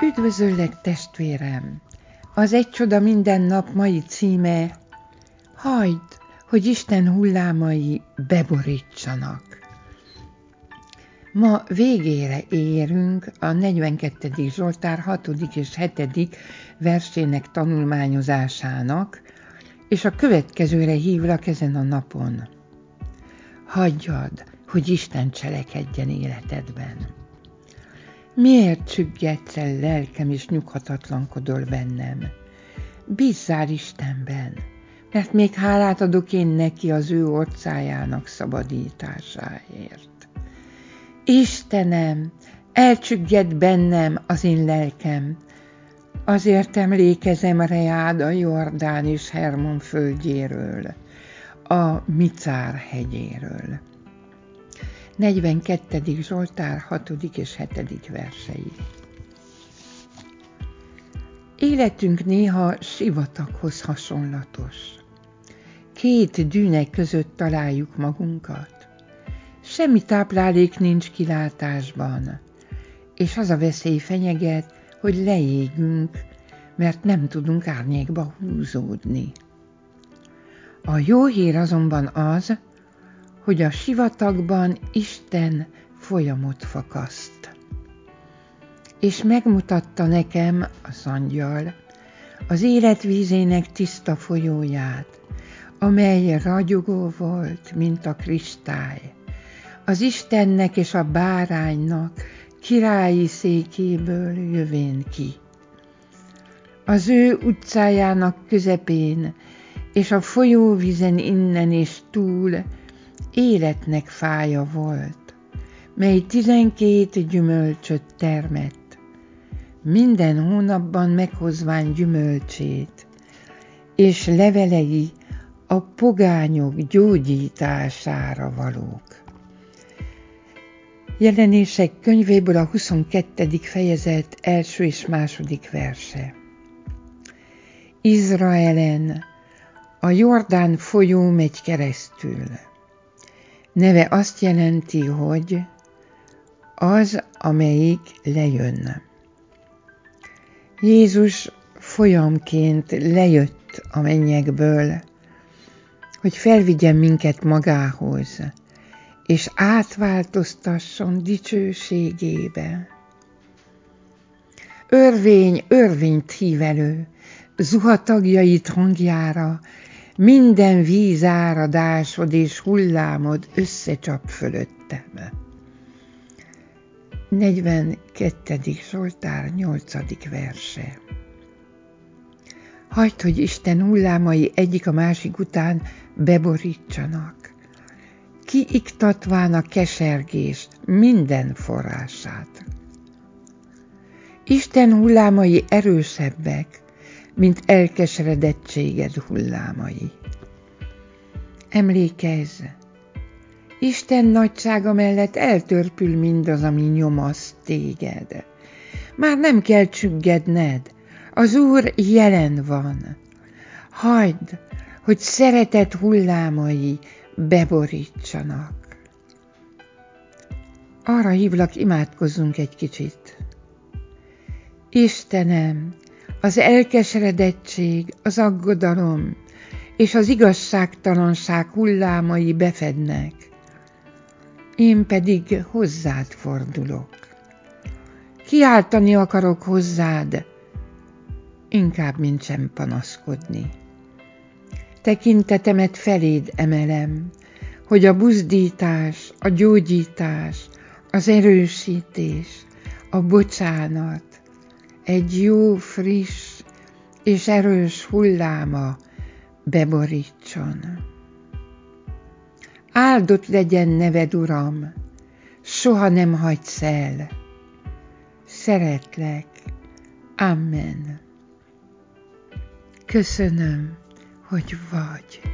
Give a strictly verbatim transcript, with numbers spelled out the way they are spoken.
Üdvözöllek, testvérem! Az Egy csoda minden nap mai címe: hagyd, hogy Isten hullámai beborítsanak. Ma végére érünk a negyvenkettedik Zsoltár hatodik és hetedik versének tanulmányozásának, és a következőre hívlak ezen a napon. Hagyjad, hogy Isten cselekedjen életedben. Miért csüggedsz el, lelkem, és nyughatatlankodol bennem? Bízzál Istenben, mert még hálát adok én neki az ő orcájának szabadításáért. Istenem, elcsügged bennem az én lelkem, azért emlékezem reád a Jordán és Hermon földjéről, a Micár hegyéről. negyvenkettedik Zsoltár hatodik és hetedik versei. Életünk néha sivataghoz hasonlatos. Két dűnek között találjuk magunkat. Semmi táplálék nincs kilátásban, és az a veszély fenyeget, hogy leégünk, mert nem tudunk árnyékba húzódni. A jó hír azonban az, hogy a sivatagban Isten folyamot fakaszt. És megmutatta nekem, az angyal, az élet vízének tiszta folyóját, amely ragyogó volt, mint a kristály, az Istennek és a báránynak királyi székéből jövén ki. Az ő utcájának közepén és a folyóvízen innen és túl életnek fája volt, mely tizenkét gyümölcsöt termett, minden hónapban meghozván gyümölcsét, és levelei a pogányok gyógyítására valók. Jelenések könyvéből a huszonkettedik fejezet első és második verse. Izraelen a Jordán folyó megy keresztül. Neve azt jelenti, hogy az, amelyik lejön. Jézus folyamként lejött a mennyekből, hogy felvigyen minket magához, és átváltoztasson dicsőségébe. Örvény örvényt hív elő, zuhatagjait hangjára, minden vízáradásod és hullámod összecsap fölöttem. negyvenkettedik Zsoltár nyolcadik verse. Hagyd, hogy Isten hullámai egyik a másik után beborítsanak, kiiktatván a kesergést minden forrását. Isten hullámai erősebbek, mint elkeseredettséged hullámai. Emlékezz, Isten nagysága mellett eltörpül mindaz, ami nyomaszt téged. Már nem kell csüggedned, az Úr jelen van. Hagyd, hogy szeretet hullámai beborítsanak. Arra hívlak, imádkozzunk egy kicsit. Istenem, az elkeseredettség, az aggodalom és az igazságtalanság hullámai befednek, én pedig hozzád fordulok. Kiáltani akarok hozzád, inkább, mint sem panaszkodni. Tekintetemet feléd emelem, hogy a buzdítás, a gyógyítás, az erősítés, a bocsánat egy jó, friss és erős hulláma beborítson. Áldott legyen neved, Uram, soha nem hagysz el. Szeretlek. Amen. Köszönöm, hogy vagy.